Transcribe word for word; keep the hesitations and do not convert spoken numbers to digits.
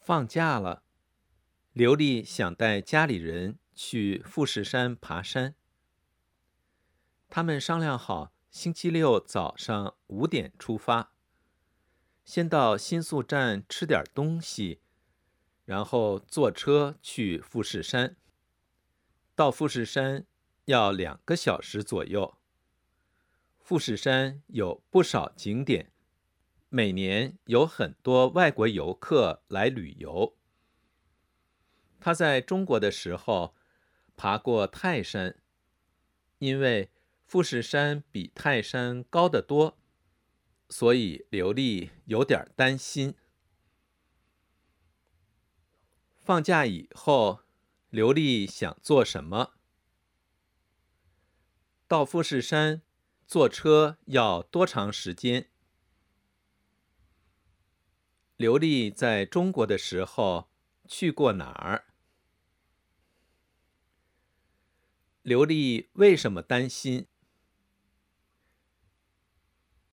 放假了，刘丽想带家里人去富士山爬山。他们商量好，星期六早上五点出发，先到新宿站吃点东西，然后坐车去富士山。到富士山要两个小时左右。富士山有不少景点，每年有很多外国游客来旅游。他在中国的时候爬过泰山，因为富士山比泰山高得多，所以刘丽有点担心。放假以后，刘丽想做什么？到富士山坐车要多长时间？刘丽在中国的时候去过哪儿？刘丽为什么担心？